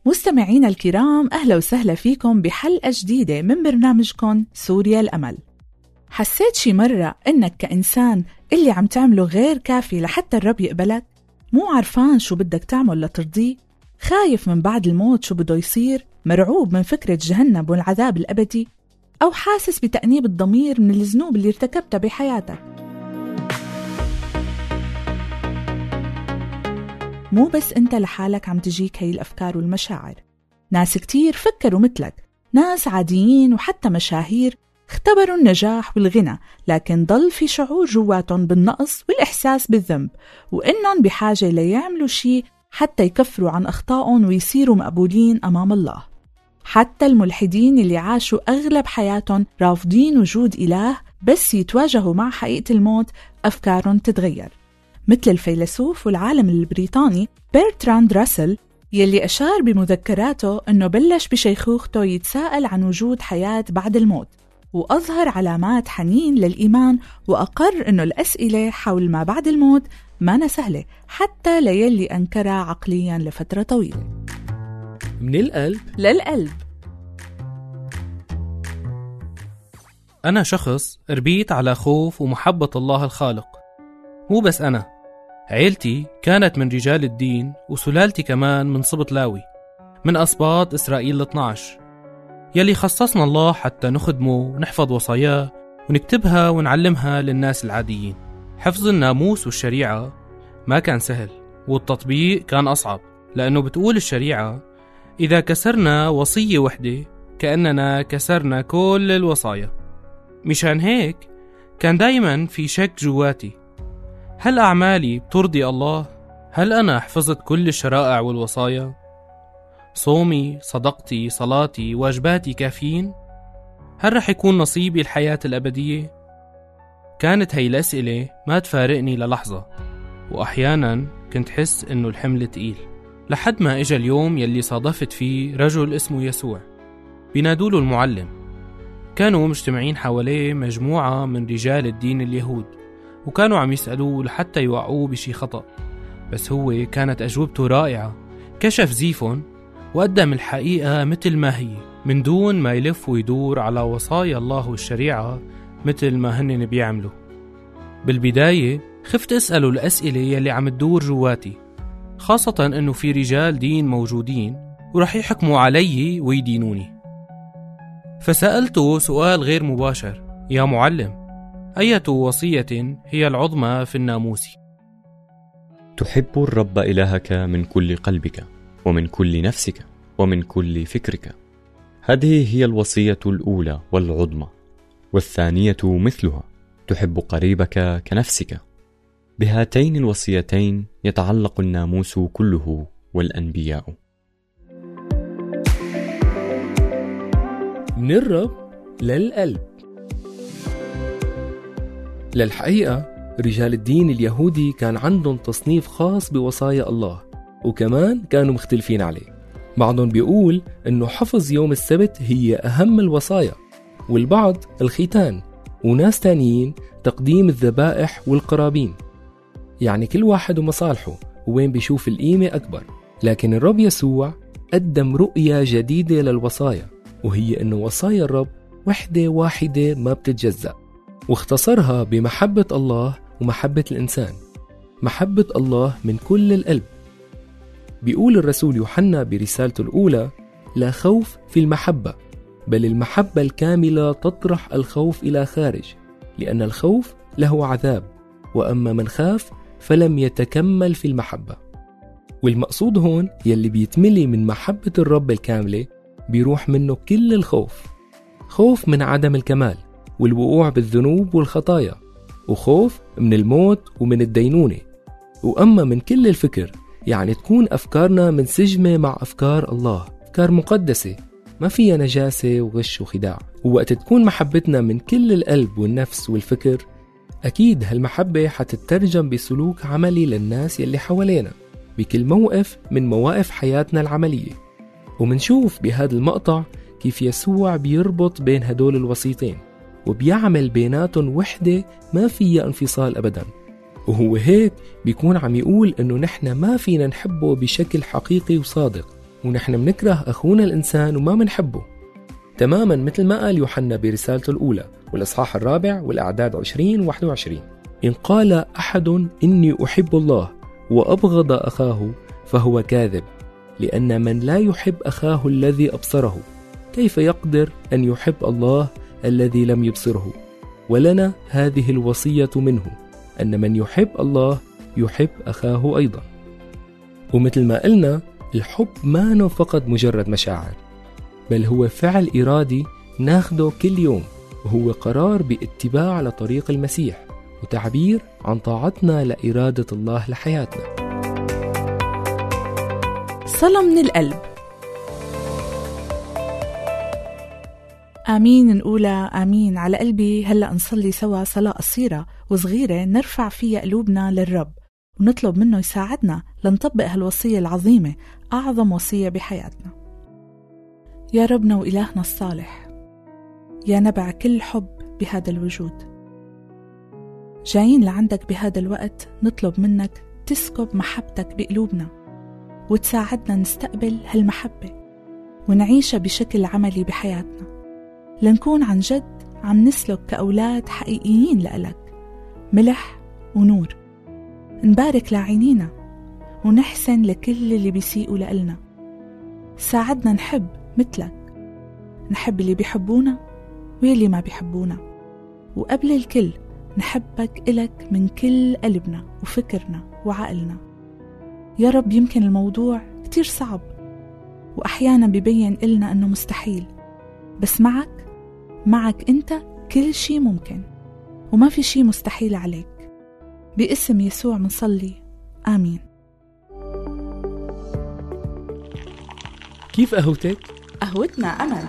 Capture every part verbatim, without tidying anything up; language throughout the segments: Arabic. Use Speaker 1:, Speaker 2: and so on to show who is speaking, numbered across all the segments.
Speaker 1: مستمعين الكرام، أهلا وسهلا فيكم بحلقة جديدة من برنامجكم سوريا الأمل. حسيت شي مرة إنك كإنسان اللي عم تعمله غير كافي لحتى الرب يقبلك؟ مو عارفان شو بدك تعمل لترضيه؟ خايف من بعد الموت شو بده يصير؟ مرعوب من فكرة جهنم والعذاب الأبدي؟ أو حاسس بتأنيب الضمير من الذنوب اللي ارتكبتها بحياتك؟ مو بس أنت لحالك عم تجيك هاي الأفكار والمشاعر، ناس كتير فكروا مثلك، ناس عاديين وحتى مشاهير اختبروا النجاح والغنى، لكن ضل في شعور جواتهم بالنقص والإحساس بالذنب، وإنهم بحاجة ليعملوا شيء حتى يكفروا عن أخطائهم ويصيروا مقبولين أمام الله. حتى الملحدين اللي عاشوا أغلب حياتهم رافضين وجود إله، بس يتواجهوا مع حقيقة الموت أفكارهم تتغير، مثل الفيلسوف والعالم البريطاني برتراند راسل، يلي أشار بمذكراته أنه بلش بشيخوخته يتساءل عن وجود حياة بعد الموت، وأظهر علامات حنين للإيمان، وأقر أنه الأسئلة حول ما بعد الموت ما سهلة حتى ليلي أنكرها عقليا لفترة طويلة.
Speaker 2: من القلب
Speaker 1: للقلب.
Speaker 2: أنا شخص ربيت على خوف ومحبة الله الخالق. مو بس أنا، عيلتي كانت من رجال الدين، وسلالتي كمان من سبط لاوي، من أسباط إسرائيل الاثنى عشر، يلي خصصنا الله حتى نخدمه ونحفظ وصاياه ونكتبها ونعلمها للناس العاديين. حفظ الناموس والشريعة ما كان سهل، والتطبيق كان أصعب، لأنه بتقول الشريعة إذا كسرنا وصية وحدة كأننا كسرنا كل الوصايا. مشان هيك كان دايما في شك جواتي، هل أعمالي بترضي الله؟ هل أنا حفظت كل الشرائع والوصايا؟ صومي، صدقتي، صلاتي، واجباتي كافيين؟ هل رح يكون نصيبي الحياة الأبدية؟ كانت هاي الأسئلة ما تفارقني للحظة، وأحيانا كنت حس إنه الحمل تقيل، لحد ما إجا اليوم يلي صادفت فيه رجل اسمه يسوع، بينادوله المعلم. كانوا مجتمعين حواليه مجموعة من رجال الدين اليهود، وكانوا عم يسألوه لحتى يوعوه بشي خطأ، بس هو كانت أجوبته رائعة. كشف زيفهم وقدم الحقيقة مثل ما هي، من دون ما يلف ويدور على وصايا الله والشريعة مثل ما هن بيعملوا. بالبداية خفت أسأله الأسئلة يلي عم تدور جواتي، خاصة أنه في رجال دين موجودين ورح يحكموا علي ويدينوني. فسألته سؤال غير مباشر: يا معلم، أية وصية هي العظمى في الناموس؟
Speaker 3: تحب الرب إلهك من كل قلبك ومن كل نفسك ومن كل فكرك. هذه هي الوصية الأولى والعظمى، والثانية مثلها: تحب قريبك كنفسك. بهاتين الوصيتين يتعلق الناموس كله والأنبياء.
Speaker 4: من الرب للقلب. للحقيقة رجال الدين اليهودي كان عندهم تصنيف خاص بوصايا الله، وكمان كانوا مختلفين عليه. بعضهم بيقول إنه حفظ يوم السبت هي أهم الوصايا، والبعض الختان، وناس تانيين تقديم الذبائح والقرابين. يعني كل واحد ومصالحه وين بيشوف القيمة أكبر. لكن الرب يسوع قدم رؤية جديدة للوصايا، وهي إنه وصايا الرب وحدة واحدة ما بتتجزأ، واختصرها بمحبة الله ومحبة الإنسان. محبة الله من كل القلب. بيقول الرسول يوحنا برسالته الأولى: لا خوف في المحبة، بل المحبة الكاملة تطرح الخوف إلى خارج، لأن الخوف له عذاب، وأما من خاف فلم يتكمل في المحبة. والمقصود هون يلي بيتملي من محبة الرب الكاملة بيروح منه كل الخوف، خوف من عدم الكمال والوقوع بالذنوب والخطايا، وخوف من الموت ومن الدينونة. وأما من كل الفكر، يعني تكون أفكارنا منسجمة مع أفكار الله، أفكار مقدسة ما فيها نجاسة وغش وخداع. ووقت تكون محبتنا من كل القلب والنفس والفكر، أكيد هالمحبة حتترجم بسلوك عملي للناس يلي حوالينا بكل موقف من مواقف حياتنا العملية. ومنشوف بهذا المقطع كيف يسوع بيربط بين هدول الوسيطين، وبيعمل بيناتهم وحدة ما فيها انفصال أبدا. وهو هيك بيكون عم يقول إنه نحن ما فينا نحبه بشكل حقيقي وصادق ونحن منكره أخونا الإنسان وما منحبه، تماما مثل ما قال يوحنا برسالته الأولى والإصحاح الرابع والأعداد عشرين وواحد وعشرين: إن قال أحد إني أحب الله وأبغض أخاه فهو كاذب، لأن من لا يحب أخاه الذي أبصره كيف يقدر أن يحب الله الذي لم يبصره؟ ولنا هذه الوصية منه، أن من يحب الله يحب أخاه أيضا. ومثل ما قلنا، الحب ما فقط مجرد مشاعر، بل هو فعل إرادي ناخده كل يوم، وهو قرار باتباع على طريق المسيح وتعبير عن طاعتنا لإرادة الله لحياتنا.
Speaker 1: صلاة من القلب. آمين نقولها آمين على قلبي. هلأ نصلي سوا صلاة قصيرة وصغيرة نرفع فيها قلوبنا للرب ونطلب منه يساعدنا لنطبق هالوصية العظيمة، أعظم وصية بحياتنا. يا ربنا وإلهنا الصالح، يا نبع كل حب بهذا الوجود، جايين لعندك بهذا الوقت نطلب منك تسكب محبتك بقلوبنا وتساعدنا نستقبل هالمحبة ونعيشها بشكل عملي بحياتنا، لنكون عن جد عم نسلك كأولاد حقيقيين لإلك، ملح ونور، نبارك لعينينا ونحسن لكل اللي بيسيئوا لإلنا. ساعدنا نحب مثلك، نحب اللي بيحبونا واللي ما بيحبونا، وقبل الكل نحبك إلك من كل قلبنا وفكرنا وعقلنا. يا رب يمكن الموضوع كتير صعب وأحيانا بيبين إلنا أنه مستحيل، بس معك معك أنت كل شي ممكن وما في شي مستحيل عليك. باسم يسوع منصلي، آمين.
Speaker 4: كيف قهوتك؟
Speaker 1: قهوتنا أمل.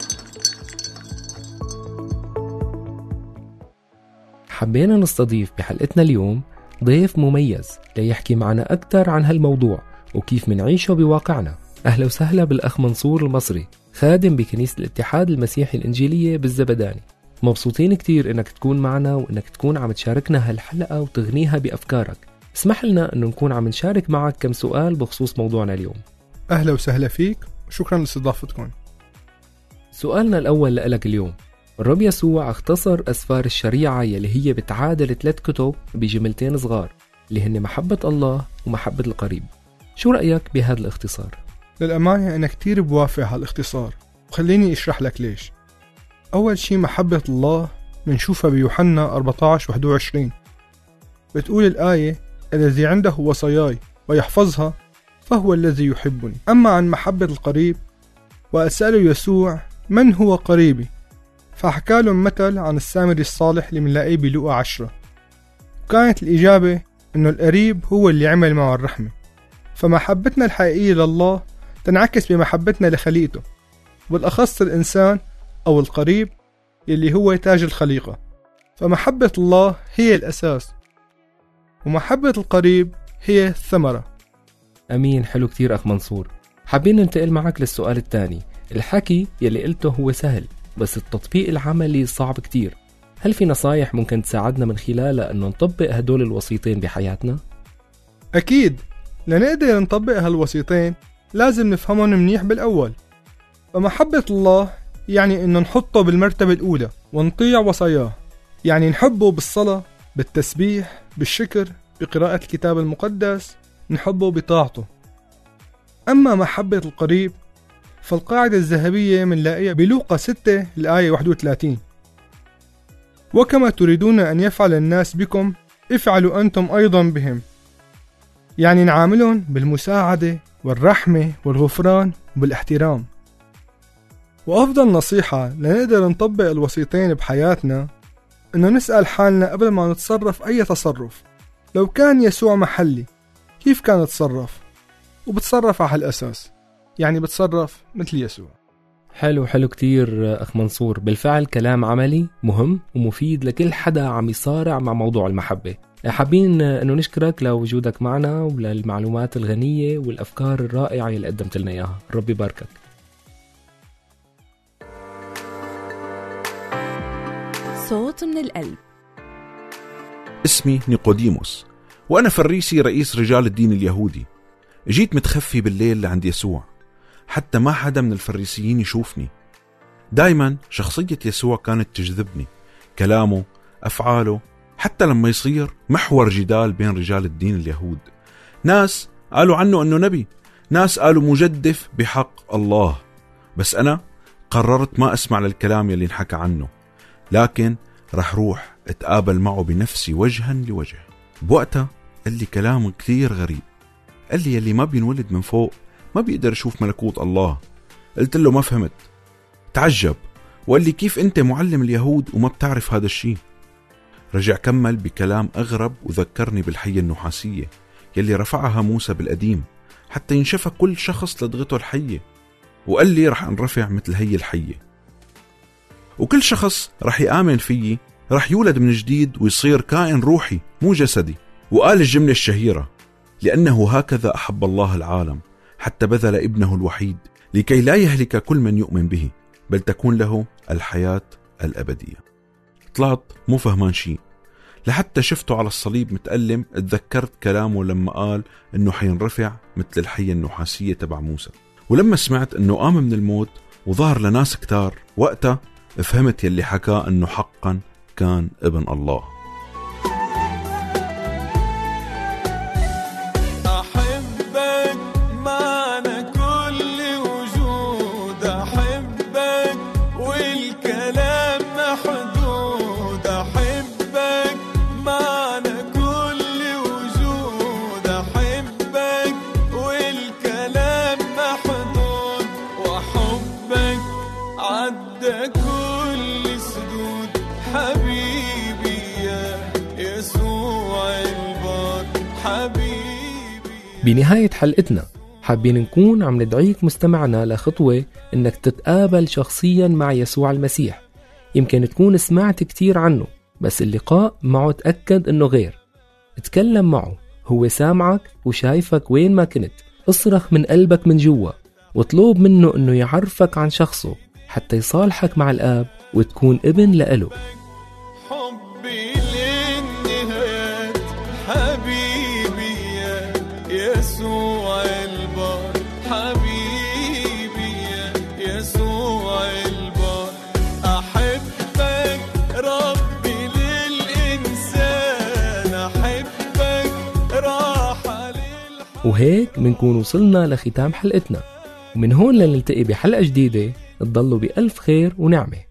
Speaker 4: حبينا نستضيف بحلقتنا اليوم ضيف مميز ليحكي معنا أكثر عن هالموضوع وكيف منعيشه بواقعنا. أهلا وسهلا بالأخ منصور المصري، خادم بكنيسة الاتحاد المسيحي الإنجيلية بالزبداني. مبسوطين كتير إنك تكون معنا وإنك تكون عم تشاركنا هالحلقة وتغنيها بأفكارك. اسمح لنا إنه نكون عم نشارك معك كم سؤال بخصوص موضوعنا اليوم.
Speaker 5: أهلا وسهلا فيك وشكرا لاستضافتكم.
Speaker 4: سؤالنا الأول لك اليوم: الرب يسوع اختصر أسفار الشريعة يلي هي بتعادل ثلاث كتب بجملتين صغار اللي هن محبة الله ومحبة القريب. شو رأيك بهذا الاختصار؟
Speaker 5: للأمانة أنا كتير بوافق على الاختصار، وخليني أشرح لك ليش. أول شي محبة الله منشوفها بيوحنا أربعة عشر واحد وعشرين، بتقول الآية: الذي عنده وصاياي ويحفظها فهو الذي يحبني. أما عن محبة القريب، وأسأله يسوع من هو قريبي، فحكى لهم مثل عن السامري الصالح اللي منلاقيه بلوقا عشرة، وكانت الإجابة إنه القريب هو اللي عمل معه الرحمة. فمحبتنا الحقيقية لله تنعكس بمحبتنا لخليقته، بالأخص الإنسان أو القريب اللي هو تاج الخليقة. فمحبة الله هي الأساس، ومحبة القريب هي الثمرة.
Speaker 4: أمين. حلو كتير أخ منصور. حابين ننتقل معك للسؤال الثاني. الحكي يلي قلته هو سهل، بس التطبيق العملي صعب كتير. هل في نصايح ممكن تساعدنا من خلالها أنه نطبق هدول الوسيطين بحياتنا؟
Speaker 5: أكيد، لنقدر نطبق هالوسيطين لازم نفهمهم منيح بالأول. فمحبة الله يعني أنه نحطه بالمرتبة الأولى ونطيع وصاياه، يعني نحبه بالصلاة، بالتسبيح، بالشكر، بقراءة الكتاب المقدس، نحبه بطاعته. أما محبة القريب فالقاعدة الذهبية منلاقيها بلوقا ستة الآية واحد وثلاثين: وكما تريدون أن يفعل الناس بكم افعلوا أنتم أيضا بهم. يعني نعاملهم بالمساعدة والرحمة والغفران وبالاحترام. وأفضل نصيحة لنقدر نطبق الوسيطين بحياتنا إنه نسأل حالنا قبل ما نتصرف أي تصرف: لو كان يسوع محلي كيف كان يتصرف؟ وبتصرف على هالأساس، يعني بتصرف مثل يسوع.
Speaker 4: حلو حلو كتير أخ منصور. بالفعل كلام عملي مهم ومفيد لكل حدا عم يصارع مع موضوع المحبة. حابين أنه نشكرك لوجودك معنا وللمعلومات الغنية والأفكار الرائعة اللي قدمت لنا إياها. ربي باركك.
Speaker 1: صوت من القلب.
Speaker 6: اسمي نيقوديموس، وأنا فريسي رئيس رجال الدين اليهودي. جيت متخفي بالليل لعند يسوع، حتى ما حدا من الفريسيين يشوفني. دايما شخصية يسوع كانت تجذبني، كلامه، أفعاله، حتى لما يصير محور جدال بين رجال الدين اليهود. ناس قالوا عنه أنه نبي، ناس قالوا مجدف بحق الله، بس أنا قررت ما أسمع للكلام يلي انحكى عنه، لكن رح روح اتقابل معه بنفسي وجها لوجه. بوقتها قال لي كلام كثير غريب، قال لي يلي ما بينولد من فوق ما بيقدر يشوف ملكوت الله. قلت له ما فهمت. تعجب وقال لي كيف أنت معلم اليهود وما بتعرف هذا الشيء؟ رجع كمل بكلام أغرب وذكرني بالحية النحاسية يلي رفعها موسى بالقديم حتى ينشفى كل شخص لدغته الحية، وقال لي رح انرفع مثل هي الحية، وكل شخص رح يآمن فيي رح يولد من جديد ويصير كائن روحي مو جسدي. وقال الجملة الشهيرة: لأنه هكذا أحب الله العالم حتى بذل ابنه الوحيد لكي لا يهلك كل من يؤمن به بل تكون له الحياة الأبدية. طلعت مو فهمان شيء، لحتى شفته على الصليب متألم اتذكرت كلامه لما قال انه حينرفع مثل الحية النحاسية تبع موسى. ولما سمعت انه قام من الموت وظهر لناس كتار، وقتها فهمت يلي حكاه انه حقا كان ابن الله.
Speaker 4: بنهاية حلقتنا حابين نكون عم ندعيك مستمعنا لخطوة إنك تتقابل شخصيا مع يسوع المسيح. يمكن تكون سمعت كتير عنه، بس اللقاء معه تأكد إنه غير. اتكلم معه، هو سامعك وشايفك وين ما كنت. اصرخ من قلبك من جوا واطلب منه إنه يعرفك عن شخصه حتى يصالحك مع الآب وتكون ابن لإله.
Speaker 7: حبي للنهاية حبيبي يسوع البار، حبيبي يسوع البار، أحبك ربي للإنسان، أحبك راحة للحب.
Speaker 4: وهيك منكون وصلنا لختام حلقتنا، ومن هون لنلتقي بحلقة جديدة. تضلوا بألف خير ونعمة.